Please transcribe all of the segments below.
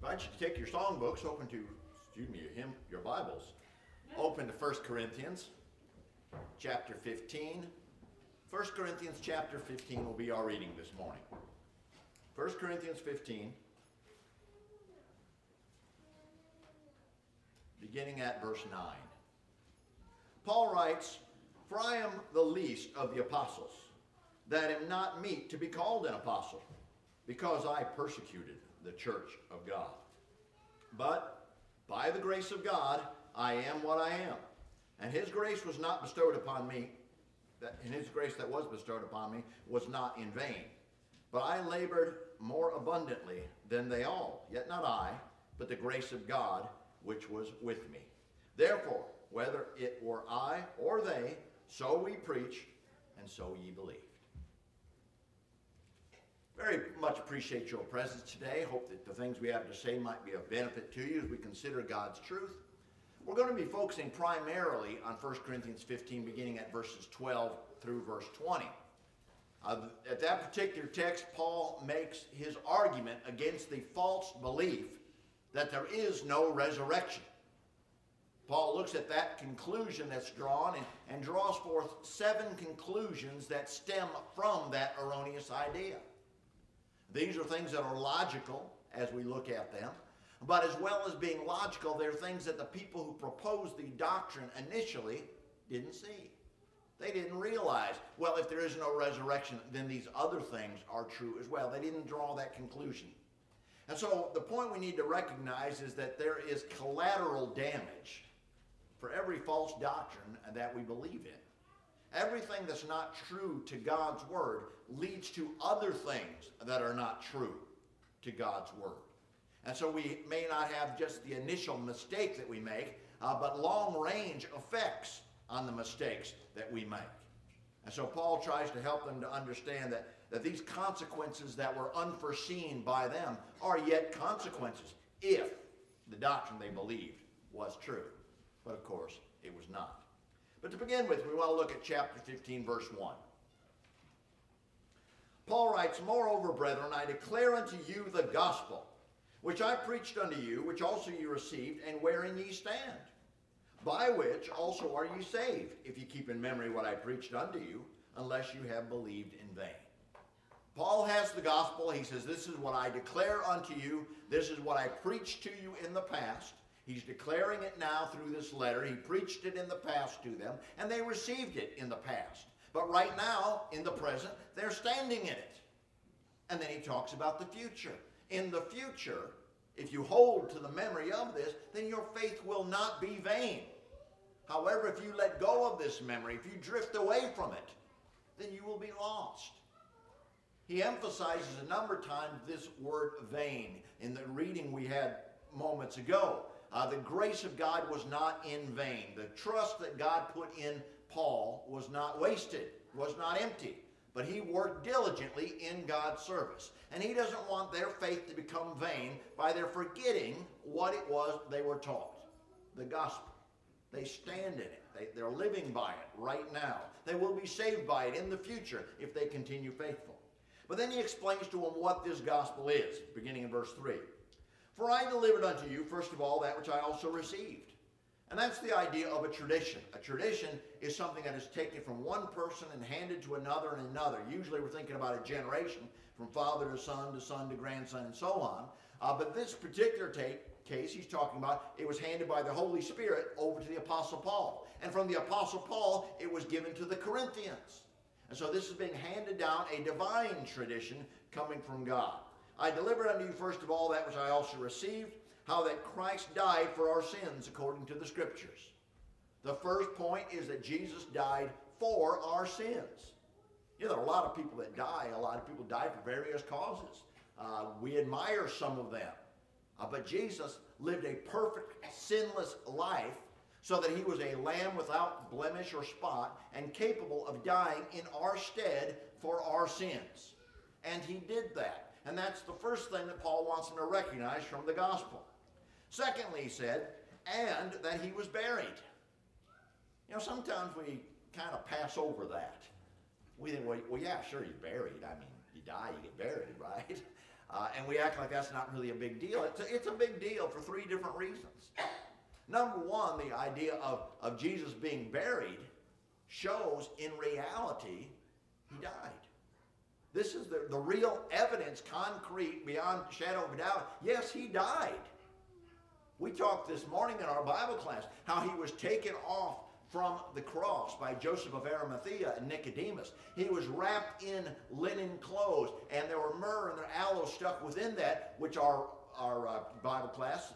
invite you to take your songbooks, your Bibles, open to 1 Corinthians chapter 15. 1 Corinthians chapter 15 will be our reading this morning. 1 Corinthians 15, beginning at verse 9. Paul writes, "For I am the least of the apostles, that am not meet to be called an apostle, because I persecuted the church of God. But by the grace of God, I am what I am. And his grace was not bestowed upon me, and his grace that was bestowed upon me was not in vain. But I labored more abundantly than they all, yet not I, but the grace of God which was with me. Therefore, whether it were I or they, so we preach, and so ye believed." Very much appreciate your presence today. Hope that the things we have to say might be of benefit to you as we consider God's truth. We're going to be focusing primarily on 1 Corinthians 15, beginning at verses 12 through verse 20. At that particular text, Paul makes his argument against the false belief that there is no resurrection. Paul looks at that conclusion that's drawn and draws forth 7 conclusions that stem from that erroneous idea. These are things that are logical as we look at them, but as well as being logical, they're things that the people who proposed the doctrine initially didn't see. They didn't realize, well, if there is no resurrection, then these other things are true as well. They didn't draw that conclusion. And so the point we need to recognize is that there is collateral damage for every false doctrine that we believe in. Everything that's not true to God's word leads to other things that are not true to God's word. And so we may not have just the initial mistake that we make, but long-range effects on the mistakes that we make. And so Paul tries to help them to understand that these consequences that were unforeseen by them are yet consequences if the doctrine they believed was true. But of course, it was not. But to begin with, we want to look at chapter 15, verse 1. Paul writes, "Moreover, brethren, I declare unto you the gospel, which I preached unto you, which also ye received, and wherein ye stand, by which also are ye saved, if ye keep in memory what I preached unto you, unless you have believed in vain." Paul has the gospel. He says, this is what I declare unto you. This is what I preached to you in the past. He's declaring it now through this letter. He preached it in the past to them, and they received it in the past. But right now, in the present, they're standing in it. And then he talks about the future. In the future, if you hold to the memory of this, then your faith will not be vain. However, if you let go of this memory, if you drift away from it, then you will be lost. He emphasizes a number of times this word vain in the reading we had moments ago. The grace of God was not in vain. The trust that God put in Paul was not wasted, was not empty. But he worked diligently in God's service. And he doesn't want their faith to become vain by their forgetting what it was they were taught. The gospel. They stand in it. They're living by it right now. They will be saved by it in the future if they continue faithful. But then he explains to them what this gospel is, beginning in verse 3. "For I delivered unto you, first of all, that which I also received." And that's the idea of a tradition. A tradition is something that is taken from one person and handed to another and another. Usually we're thinking about a generation, from father to son to grandson, and so on. But this particular case he's talking about, it was handed by the Holy Spirit over to the Apostle Paul. And from the Apostle Paul, it was given to the Corinthians. And so this is being handed down, a divine tradition coming from God. "I delivered unto you first of all that which I also received, how that Christ died for our sins according to the Scriptures." The first point is that Jesus died for our sins. You know, there are a lot of people that die. A lot of people die for various causes. We admire some of them. But Jesus lived a perfect, sinless life so that he was a lamb without blemish or spot and capable of dying in our stead for our sins. And he did that. And that's the first thing that Paul wants them to recognize from the gospel. Secondly, he said, and that he was buried. You know, sometimes we kind of pass over that. We think, well, yeah, sure, he's buried. I mean, you die, you get buried, right? And we act like that's not really a big deal. It's a big deal for three different reasons. Number one, the idea of Jesus being buried shows in reality he died. This is the real evidence, concrete, beyond shadow of a doubt. Yes, he died. We talked this morning in our Bible class how he was taken off from the cross by Joseph of Arimathea and Nicodemus. He was wrapped in linen clothes, and there were myrrh and aloes stuck within that, which our Bible class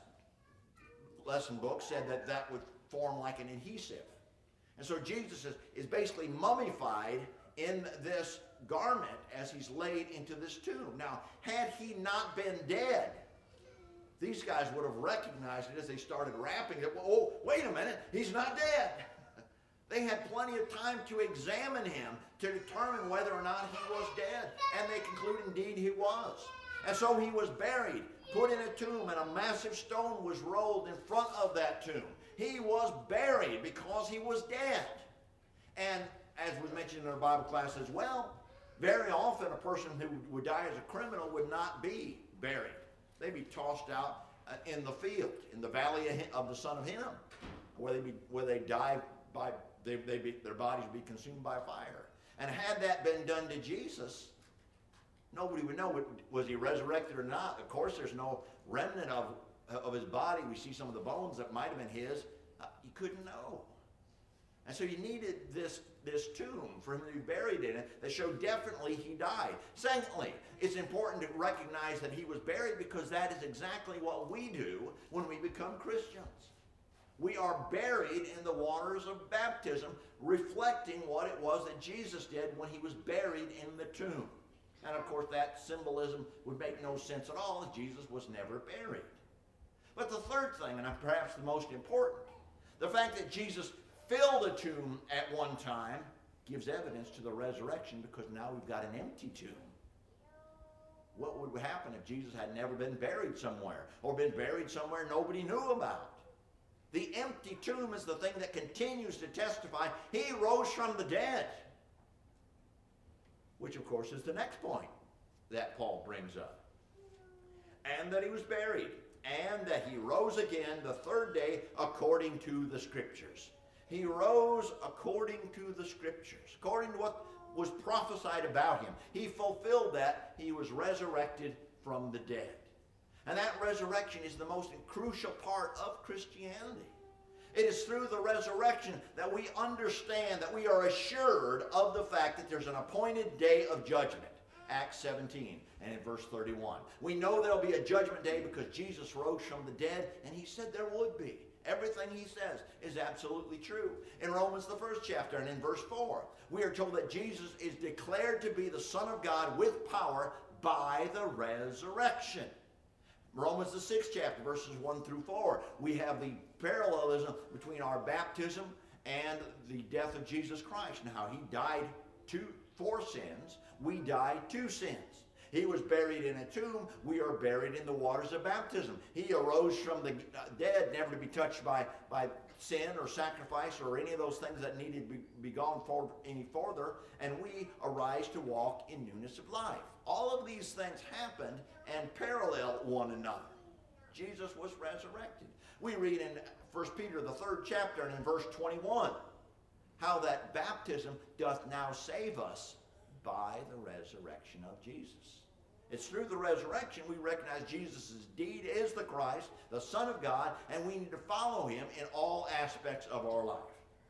lesson book said that would form like an adhesive. And so Jesus is basically mummified in this garment as he's laid into this tomb. Now, had he not been dead, these guys would have recognized it as they started wrapping it. Oh, wait a minute, he's not dead. They had plenty of time to examine him to determine whether or not he was dead. And they conclude indeed he was. And so he was buried, put in a tomb, and a massive stone was rolled in front of that tomb. He was buried because he was dead. And as was mentioned in our Bible class as well, very often a person who would die as a criminal would not be buried. They'd be tossed out in the field, in the valley of the Son of Hinnom, where they die by their bodies would be consumed by fire. And had that been done to Jesus, nobody would know, was he resurrected or not. Of course, there's no remnant of his body. We see some of the bones that might have been his. You couldn't know. And so you needed this tomb for him to be buried in it that showed definitely he died. Secondly, it's important to recognize that he was buried because that is exactly what we do when we become Christians. We are buried in the waters of baptism, reflecting what it was that Jesus did when he was buried in the tomb. And of course, that symbolism would make no sense at all, as Jesus was never buried. But the third thing, and perhaps the most important, the fact that Jesus filled a tomb at one time gives evidence to the resurrection, because now we've got an empty tomb. What would happen if Jesus had never been buried somewhere, or been buried somewhere nobody knew about? The empty tomb is the thing that continues to testify he rose from the dead. Which, of course, is the next point that Paul brings up. And that he was buried, and that he rose again the third day according to the Scriptures. He rose according to the Scriptures, according to what was prophesied about him. He fulfilled that. He was resurrected from the dead. And that resurrection is the most crucial part of Christianity. It is through the resurrection that we understand, that we are assured of the fact that there's an appointed day of judgment. Acts 17 and in verse 31. We know there will be a judgment day because Jesus rose from the dead, and he said there would be. Everything he says is absolutely true. In Romans, the 1st chapter, and in verse 4, we are told that Jesus is declared to be the Son of God with power by the resurrection. Romans, the 6th chapter, verses 1 through 4, we have the parallelism between our baptism and the death of Jesus Christ, and how he died for sins, we died to sins. He was buried in a tomb. We are buried in the waters of baptism. He arose from the dead, never to be touched by sin or sacrifice or any of those things that needed to be gone any further, and we arise to walk in newness of life. All of these things happened and parallel one another. Jesus was resurrected. We read in 1 Peter, the 3rd chapter, and in verse 21, how that baptism doth now save us by the resurrection of Jesus. It's through the resurrection we recognize Jesus' deed is the Christ, the Son of God, and we need to follow him in all aspects of our life.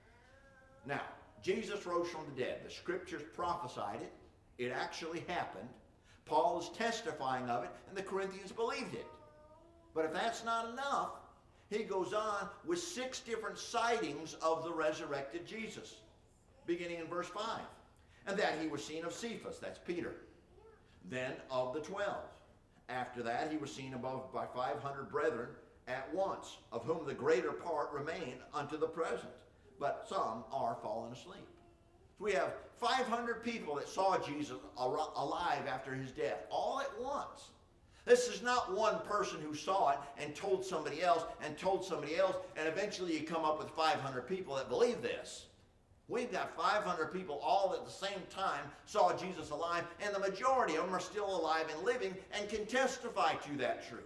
Now, Jesus rose from the dead. The Scriptures prophesied it. It actually happened. Paul is testifying of it, and the Corinthians believed it. But if that's not enough, he goes on with 6 different sightings of the resurrected Jesus, beginning in verse 5. And that he was seen of Cephas, that's Peter, then of the 12. After that he was seen above by 500 brethren at once, of whom the greater part remain unto the present, but some are fallen asleep. So we have 500 people that saw Jesus alive after his death, all at once. This is not one person who saw it and told somebody else and told somebody else, and eventually you come up with 500 people that believe this. We've got 500 people all at the same time saw Jesus alive, and the majority of them are still alive and living and can testify to that truth.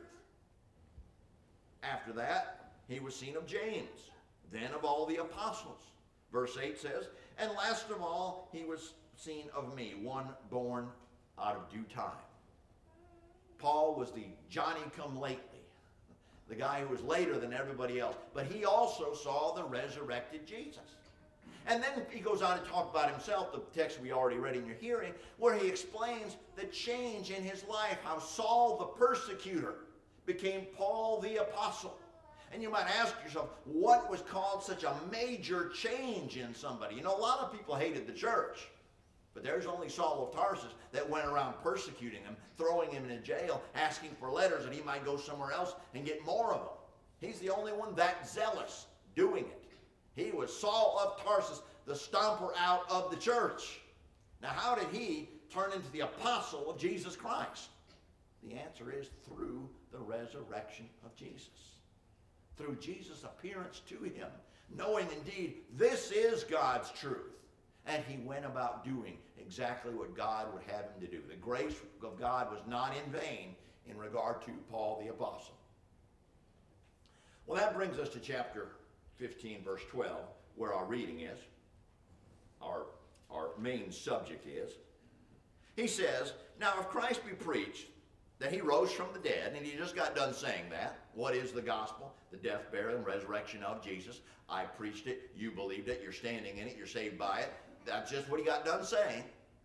After that, he was seen of James, then of all the apostles. Verse 8 says, and last of all, he was seen of me, one born out of due time. Paul was the Johnny-come-lately, the guy who was later than everybody else. But he also saw the resurrected Jesus. And then he goes on to talk about himself, the text we already read in your hearing, where he explains the change in his life, how Saul the persecutor became Paul the apostle. And you might ask yourself, what was called such a major change in somebody? You know, a lot of people hated the church. But there's only Saul of Tarsus that went around persecuting him, throwing him in jail, asking for letters that he might go somewhere else and get more of them. He's the only one that zealous doing it. He was Saul of Tarsus, the stomper out of the church. Now, how did he turn into the apostle of Jesus Christ? The answer is through the resurrection of Jesus. Through Jesus' appearance to him, knowing indeed this is God's truth. And he went about doing exactly what God would have him to do. The grace of God was not in vain in regard to Paul the apostle. Well, that brings us to chapter 15, verse 12, where our reading is, our main subject is. He says, now if Christ be preached that he rose from the dead, and he just got done saying that, what is the gospel? The death, burial, and resurrection of Jesus. I preached it, you believed it, you're standing in it, you're saved by it. That's just what he got done saying.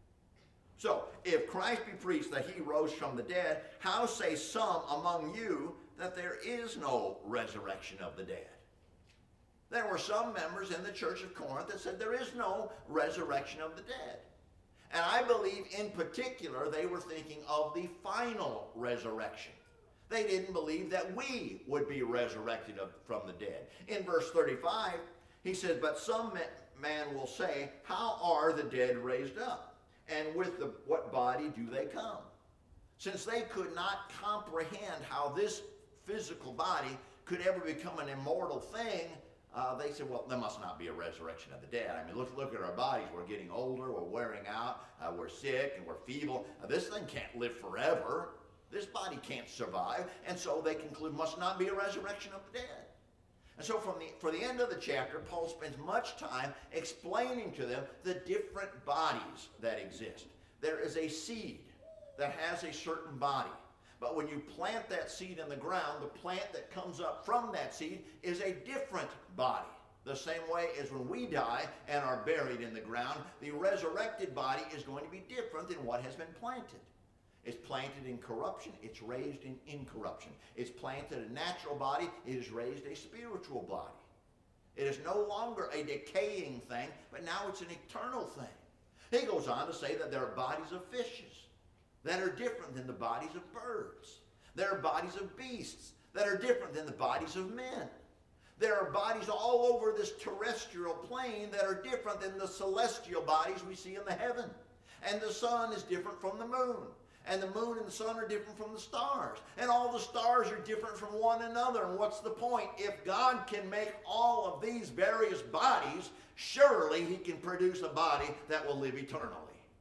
So, if Christ be preached that he rose from the dead, how say some among you that there is no resurrection of the dead? There were some members in the church of Corinth that said there is no resurrection of the dead. And I believe in particular they were thinking of the final resurrection. They didn't believe that we would be resurrected from the dead. In verse 35, he says, but some man will say, how are the dead raised up? And with what body do they come? Since they could not comprehend how this physical body could ever become an immortal thing, they said, well, there must not be a resurrection of the dead. I mean, look at our bodies. We're getting older. We're wearing out. We're sick and we're feeble. This thing can't live forever. This body can't survive. And so they conclude, must not be a resurrection of the dead. And so for the end of the chapter, Paul spends much time explaining to them the different bodies that exist. There is a seed that has a certain body. But when you plant that seed in the ground, the plant that comes up from that seed is a different body. The same way as when we die and are buried in the ground, the resurrected body is going to be different than what has been planted. It's planted in corruption, it's raised in incorruption. It's planted a natural body, it is raised a spiritual body. It is no longer a decaying thing, but now it's an eternal thing. He goes on to say that there are bodies of fishes that are different than the bodies of birds. There are bodies of beasts that are different than the bodies of men. There are bodies all over this terrestrial plane that are different than the celestial bodies we see in the heaven. And the sun is different from the moon. And the moon and the sun are different from the stars. And all the stars are different from one another. And what's the point? If God can make all of these various bodies, surely he can produce a body that will live eternally.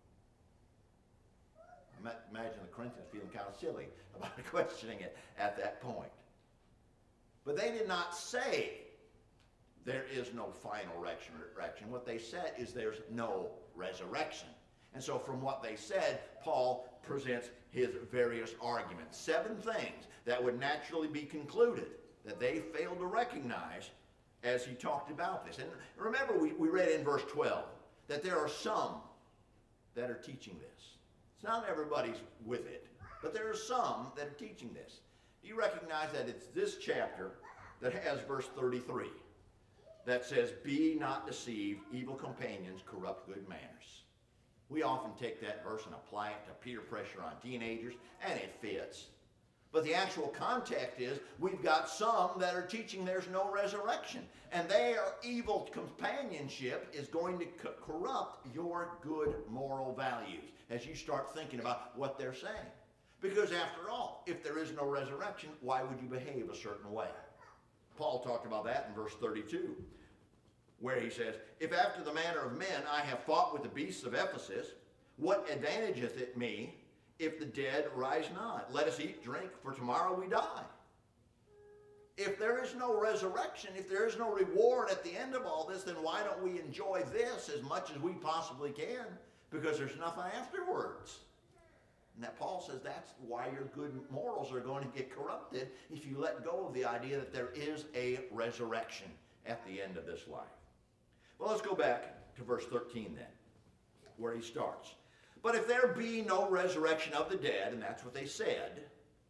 Imagine the Corinthians feeling kind of silly about questioning it at that point. But they did not say there is no final resurrection. What they said is there's no resurrection. And so from what they said, Paul presents his various arguments. 7 things that would naturally be concluded that they failed to recognize as he talked about this. And remember, we read in verse 12 that there are some that are teaching this. It's not everybody's with it, but there are some that are teaching this. Do you recognize that it's this chapter that has verse 33 that says, be not deceived, evil companions corrupt good manners. We often take that verse and apply it to peer pressure on teenagers, and it fits. But the actual context is we've got some that are teaching there's no resurrection. And their evil companionship is going to corrupt your good moral values as you start thinking about what they're saying. Because after all, if there is no resurrection, why would you behave a certain way? Paul talked about that in verse 32. where he says, if after the manner of men I have fought with the beasts of Ephesus, what advantageth it me if the dead rise not? Let us eat, drink, for tomorrow we die. If there is no resurrection, if there is no reward at the end of all this, then why don't we enjoy this as much as we possibly can? Because there's nothing afterwards. And that Paul says that's why your good morals are going to get corrupted if you let go of the idea that there is a resurrection at the end of this life. Well, let's go back to verse 13 then, where he starts. But if there be no resurrection of the dead, and that's what they said,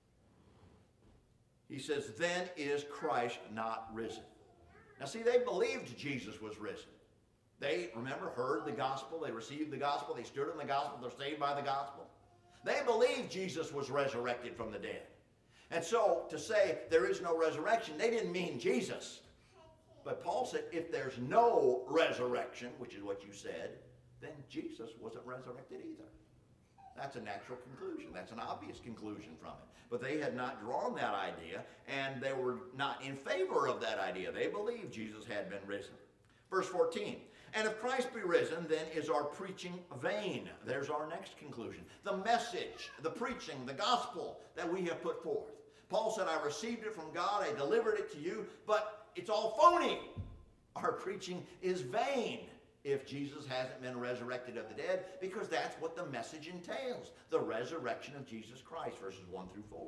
he says, then is Christ not risen. Now see, they believed Jesus was risen. They, remember, heard the gospel, they received the gospel, they stood in the gospel, they're saved by the gospel. They believed Jesus was resurrected from the dead. And so, to say there is no resurrection, they didn't mean Jesus. But Paul said, if there's no resurrection, which is what you said, then Jesus wasn't resurrected either. That's a natural conclusion. That's an obvious conclusion from it. But they had not drawn that idea, and they were not in favor of that idea. They believed Jesus had been risen. Verse 14, and if Christ be risen, then is our preaching vain. There's our next conclusion. The message, the preaching, the gospel that we have put forth. Paul said, I received it from God, I delivered it to you, but it's all phony. Our preaching is vain if Jesus hasn't been resurrected of the dead, because that's what the message entails, the resurrection of Jesus Christ, verses 1 through 4.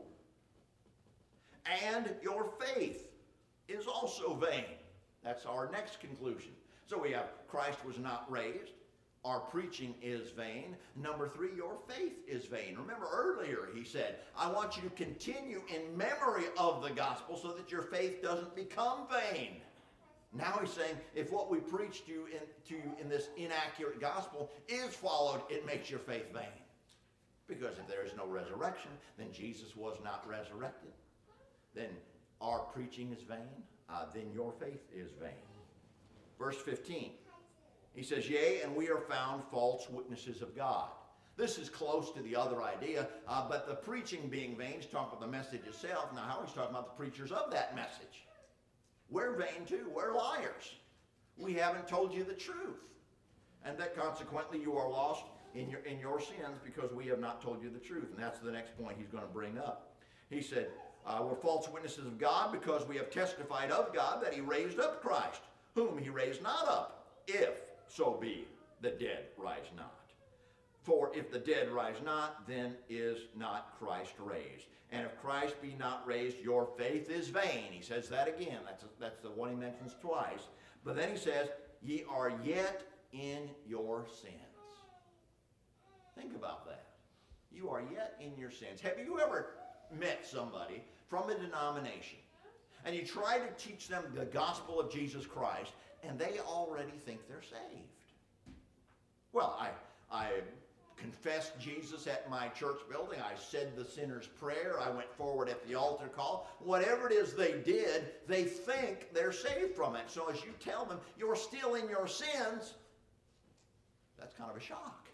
And your faith is also vain. That's our next conclusion. So we have Christ was not raised. Our preaching is vain. Number 3, your faith is vain. Remember earlier he said, I want you to continue in memory of the gospel so that your faith doesn't become vain. Now he's saying, if what we preach to you in this inaccurate gospel is followed, it makes your faith vain. Because if there is no resurrection, then Jesus was not resurrected. Then our preaching is vain. Then your faith is vain. Verse 15, he says, yea, and we are found false witnesses of God. This is close to the other idea, but the preaching being vain, he's talking about the message itself. Now how he's talking about the preachers of that message. We're vain too. We're liars. We haven't told you the truth. And that consequently you are lost in your sins because we have not told you the truth. And that's the next point he's going to bring up. He said, we're false witnesses of God because we have testified of God that he raised up Christ, whom he raised not up, if so be the dead rise not. For if the dead rise not, then is not Christ raised. And if Christ be not raised, your faith is vain. He says that again. That's the one he mentions twice. But then he says, ye are yet in your sins. Think about that. You are yet in your sins. Have you ever met somebody from a denomination and you try to teach them the gospel of Jesus Christ and they already think they're saved? Well, I confessed Jesus at my church building. I said the sinner's prayer. I went forward at the altar call. Whatever it is they did, they think they're saved from it. So as you tell them, you're still in your sins, that's kind of a shock.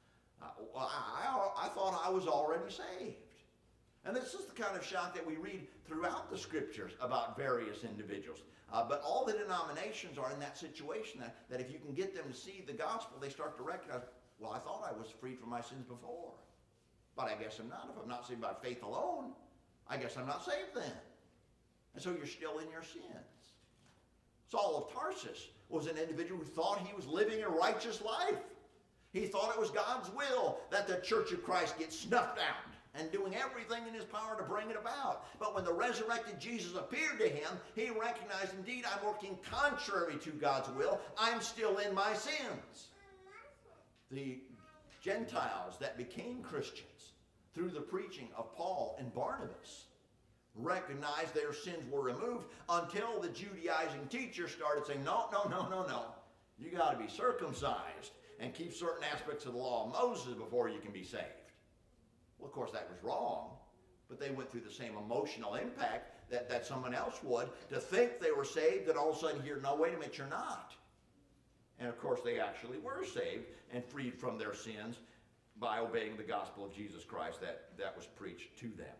I thought I was already saved. And this is the kind of shock that we read throughout the scriptures about various individuals. But all the denominations are in that situation that if you can get them to see the gospel, they start to recognize, well, I thought I was freed from my sins before. But I guess I'm not. If I'm not saved by faith alone, I guess I'm not saved then. And so you're still in your sins. Saul of Tarsus was an individual who thought he was living a righteous life. He thought it was God's will that the Church of Christ get snuffed out and doing everything in his power to bring it about. But when the resurrected Jesus appeared to him, he recognized, indeed, I'm working contrary to God's will. I'm still in my sins. The Gentiles that became Christians through the preaching of Paul and Barnabas recognized their sins were removed until the Judaizing teachers started saying, no. You got to be circumcised and keep certain aspects of the law of Moses before you can be saved. Well, of course, that was wrong, but they went through the same emotional impact that someone else would to think they were saved, that all of a sudden here, no, wait a minute, you're not. And of course, they actually were saved and freed from their sins by obeying the gospel of Jesus Christ that was preached to them.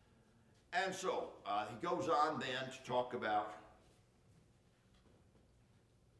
And so, he goes on then to talk about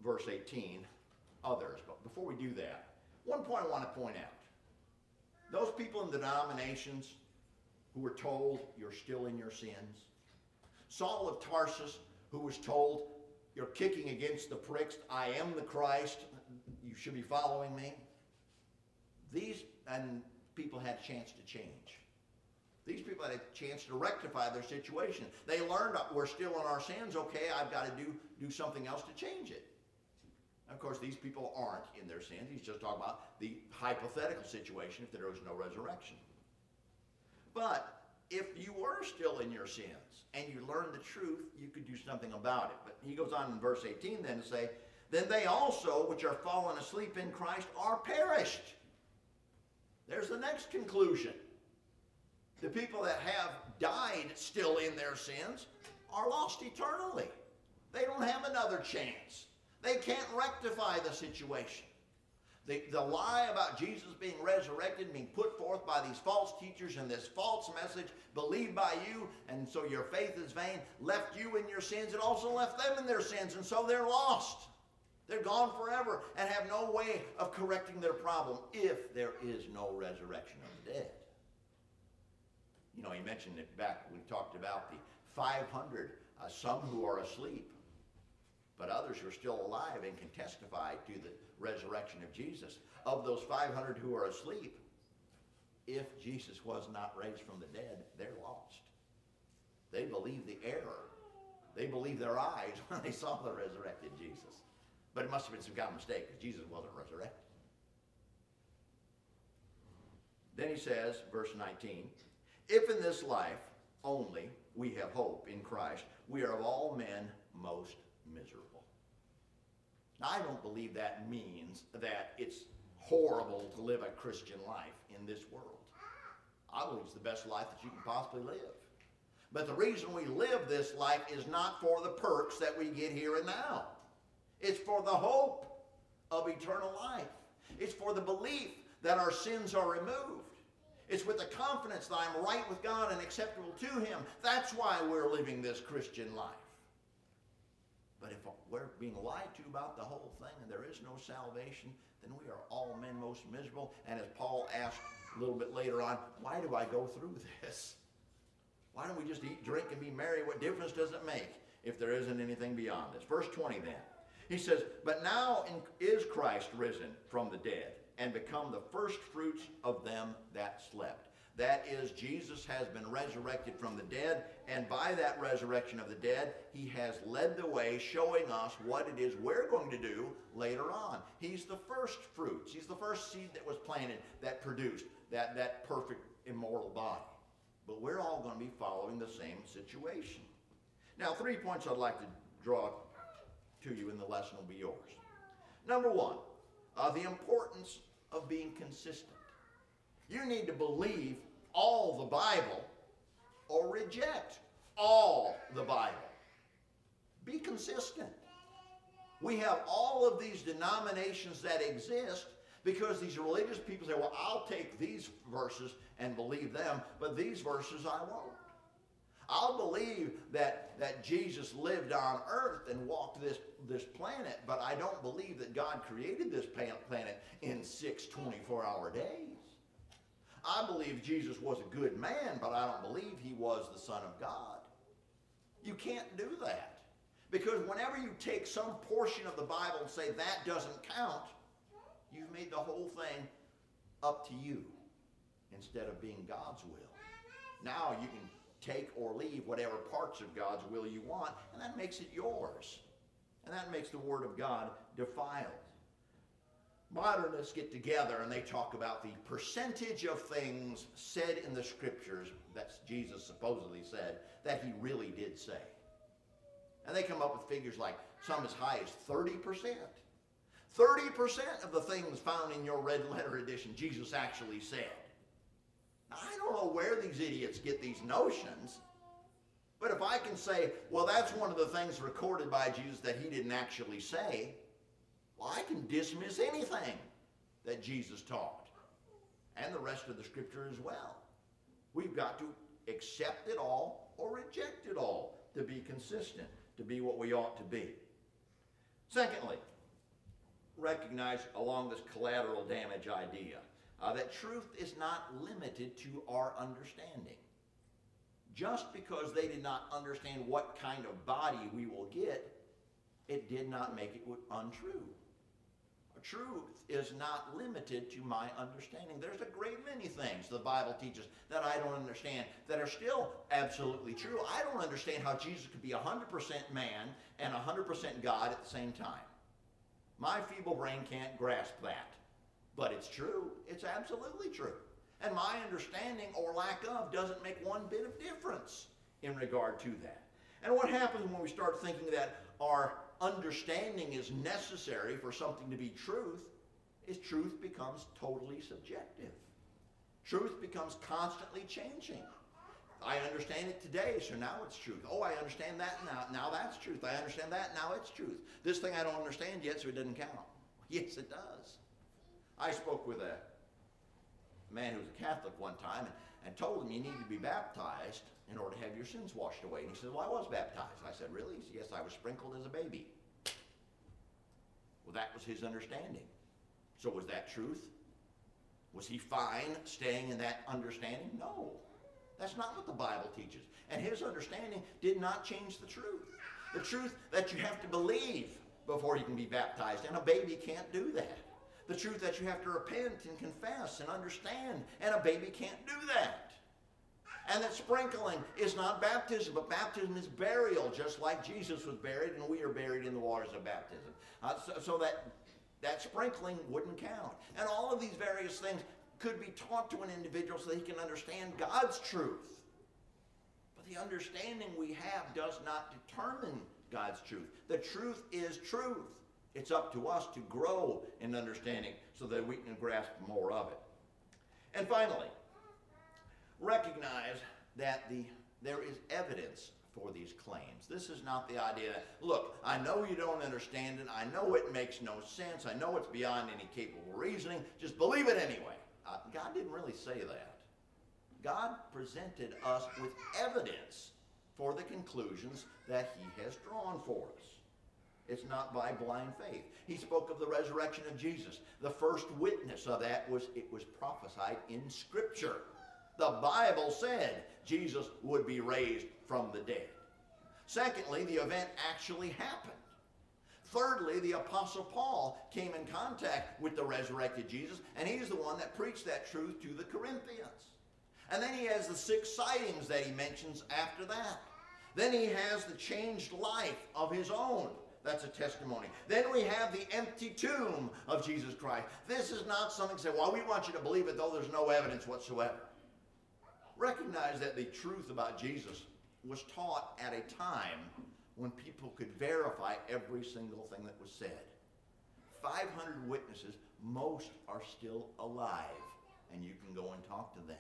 verse 18, others. But before we do that, one point I want to point out. Those people in the denominations who were told you're still in your sins. Saul of Tarsus, who was told you're kicking against the pricks, I am the Christ, you should be following me. These people had a chance to change. These people had a chance to rectify their situation. They learned we're still in our sins, okay, I've got to do something else to change it. Of course, these people aren't in their sins. He's just talking about the hypothetical situation if there was no resurrection. But if you were still in your sins and you learned the truth, you could do something about it. But he goes on in verse 18 then to say, then they also, which are fallen asleep in Christ, are perished. There's the next conclusion. The people that have died still in their sins are lost eternally. They don't have another chance. They can't rectify the situation. The lie about Jesus being resurrected, being put forth by these false teachers and this false message believed by you, and so your faith is vain, left you in your sins. It also left them in their sins, and so they're lost. They're gone forever and have no way of correcting their problem if there is no resurrection of the dead. You know, he mentioned it back when we talked about the 500, some who are asleep, but others who are still alive and can testify to the resurrection of Jesus. Of those 500 who are asleep, if Jesus was not raised from the dead, they're lost. They believe the error. They believe their eyes when they saw the resurrected Jesus. But it must have been some kind of mistake because Jesus wasn't resurrected. Then he says, verse 19, if in this life only we have hope in Christ, we are of all men most miserable. Now, I don't believe that means that it's horrible to live a Christian life in this world. I believe it's the best life that you can possibly live. But the reason we live this life is not for the perks that we get here and now. It's for the hope of eternal life. It's for the belief that our sins are removed. It's with the confidence that I'm right with God and acceptable to Him. That's why we're living this Christian life. But if we're being lied to about the whole thing and there is no salvation, then we are all men most miserable. And as Paul asked a little bit later on, why do I go through this? Why don't we just eat, drink, and be merry? What difference does it make if there isn't anything beyond this? Verse 20 then. He says, but now is Christ risen from the dead and become the first fruits of them that slept. That is, Jesus has been resurrected from the dead, and by that resurrection of the dead, he has led the way, showing us what it is we're going to do later on. He's the first fruits. He's the first seed that was planted, that produced that perfect, immortal body. But we're all going to be following the same situation. Now, 3 points I'd like to draw to you in the lesson will be yours. Number one, the importance of being consistent. You need to believe all the Bible or reject all the Bible. Be consistent. We have all of these denominations that exist because these religious people say, well, I'll take these verses and believe them, but these verses I won't. I'll believe that Jesus lived on earth and walked this planet, but I don't believe that God created this planet in 6 24-hour days. I believe Jesus was a good man, but I don't believe he was the Son of God. You can't do that. Because whenever you take some portion of the Bible and say that doesn't count, you've made the whole thing up to you instead of being God's will. Now you can take or leave whatever parts of God's will you want, and that makes it yours. And that makes the Word of God defiled. Modernists get together and they talk about the percentage of things said in the Scriptures that Jesus supposedly said that he really did say. And they come up with figures like some as high as 30%. 30% of the things found in your red letter edition Jesus actually said. Now, I don't know where these idiots get these notions, but if I can say, well, that's one of the things recorded by Jesus that he didn't actually say, well, I can dismiss anything that Jesus taught, and the rest of the Scripture as well. We've got to accept it all or reject it all to be consistent, to be what we ought to be. Secondly, recognize along this collateral damage idea that truth is not limited to our understanding. Just because they did not understand what kind of body we will get, it did not make it untrue. Truth is not limited to my understanding. There's a great many things the Bible teaches that I don't understand that are still absolutely true. I don't understand how Jesus could be 100% man and 100% God at the same time. My feeble brain can't grasp that. But it's true. It's absolutely true. And my understanding or lack of doesn't make one bit of difference in regard to that. And what happens when we start thinking that our understanding is necessary for something to be truth is truth becomes totally subjective. Truth becomes constantly changing. I understand it today, so now it's truth. Oh, I understand that now that's truth. I understand that, now it's truth. This thing I don't understand yet, so it doesn't count. Yes, it does. I spoke with a man who was a Catholic one time and told him you need to be baptized in order to have your sins washed away. And he said, well, I was baptized. I said, really? He said, yes, I was sprinkled as a baby. Well, that was his understanding. So was that truth? Was he fine staying in that understanding? No. That's not what the Bible teaches. And his understanding did not change the truth. The truth that you have to believe before you can be baptized, and a baby can't do that. The truth that you have to repent and confess and understand, and a baby can't do that. And that sprinkling is not baptism, but baptism is burial, just like Jesus was buried, and we are buried in the waters of baptism. So that sprinkling wouldn't count. And all of these various things could be taught to an individual so that he can understand God's truth. But the understanding we have does not determine God's truth. The truth is truth. It's up to us to grow in understanding so that we can grasp more of it. And finally, recognize that there is evidence for these claims. This is not the idea that, look, I know you don't understand it. I know it makes no sense. I know it's beyond any capable reasoning. Just believe it anyway. God didn't really say that. God presented us with evidence for the conclusions that he has drawn for us. It's not by blind faith. He spoke of the resurrection of Jesus. The first witness of that was it was prophesied in Scripture. The Bible said Jesus would be raised from the dead. Secondly, the event actually happened. Thirdly, the Apostle Paul came in contact with the resurrected Jesus, and he's the one that preached that truth to the Corinthians. And then he has the 6 sightings that he mentions after that. Then he has the changed life of his own. That's a testimony. Then we have the empty tomb of Jesus Christ. This is not something to say, well, we want you to believe it, though there's no evidence whatsoever. Recognize that the truth about Jesus was taught at a time when people could verify every single thing that was said. 500 witnesses, most are still alive, and you can go and talk to them.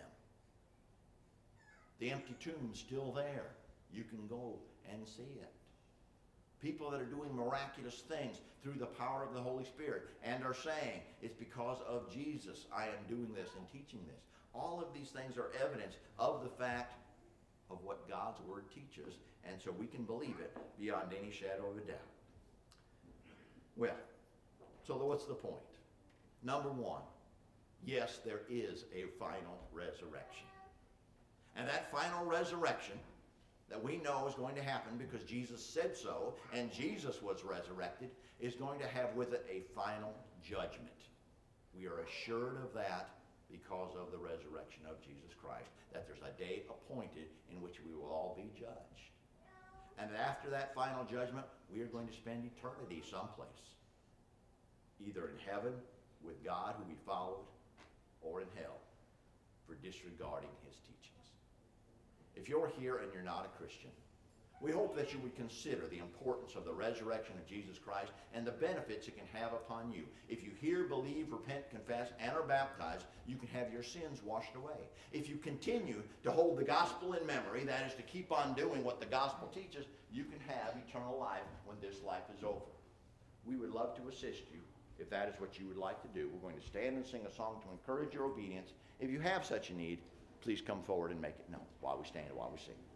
The empty tomb's still there. You can go and see it. People that are doing miraculous things through the power of the Holy Spirit and are saying, it's because of Jesus I am doing this and teaching this. All of these things are evidence of the fact of what God's Word teaches, and so we can believe it beyond any shadow of a doubt. Well, so what's the point? Number one, yes, there is a final resurrection. And that final resurrection that we know is going to happen because Jesus said so, and Jesus was resurrected, is going to have with it a final judgment. We are assured of that because of the resurrection of Jesus Christ, that there's a day appointed in which we will all be judged. And after that final judgment, we are going to spend eternity someplace, either in heaven with God who we followed, or in hell for disregarding his teachings. If you're here and you're not a Christian, we hope that you would consider the importance of the resurrection of Jesus Christ and the benefits it can have upon you. If you hear, believe, repent, confess, and are baptized, you can have your sins washed away. If you continue to hold the gospel in memory, that is to keep on doing what the gospel teaches, you can have eternal life when this life is over. We would love to assist you if that is what you would like to do. We're going to stand and sing a song to encourage your obedience. If you have such a need, please come forward and make it known while we stand and while we sing.